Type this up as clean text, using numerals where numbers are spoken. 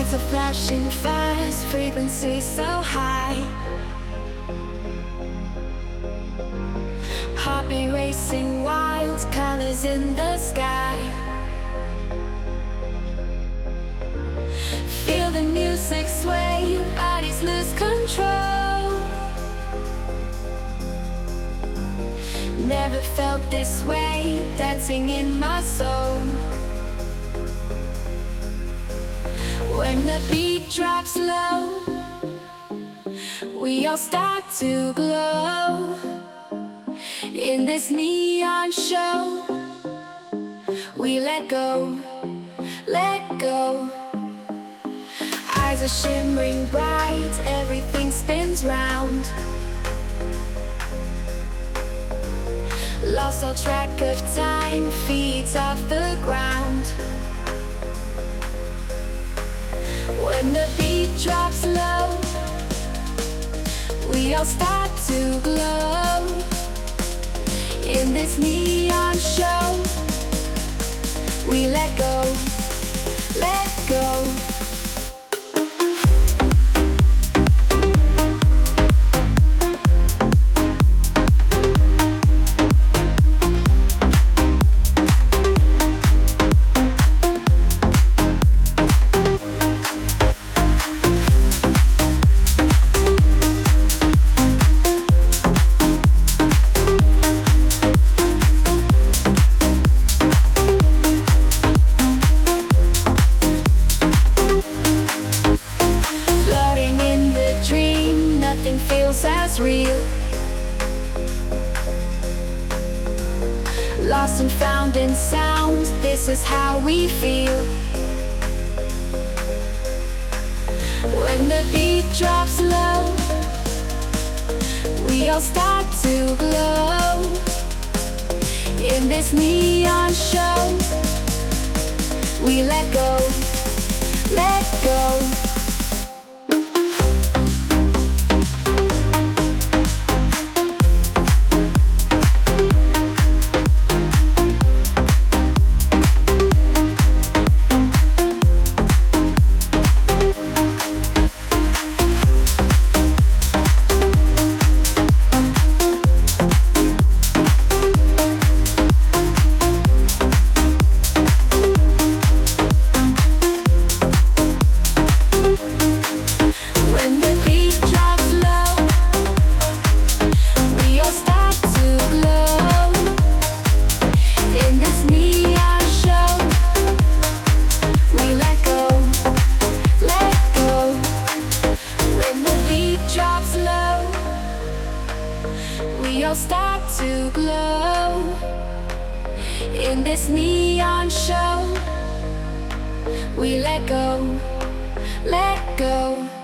Lights are flashing fast, frequency so high. Heartbeat racing wild, colors in the sky. Feel the music sway, bodies lose control. Never felt this way, dancing in my soul. When the beat drops low, we all start to glow. In this neon show, we let go, let go. Eyes are shimmering bright, everything spins round. Lost all track of time, feet off the ground. When the beat drops low, we all start to glow. In this neon show, we let go, let go. Nothing feels as real. Lost and found in sound, this is how we feel. When the beat drops low, we all start to glow. In this neon show, we let go, let go. We all start to glow. In this neon show, we let go, let go.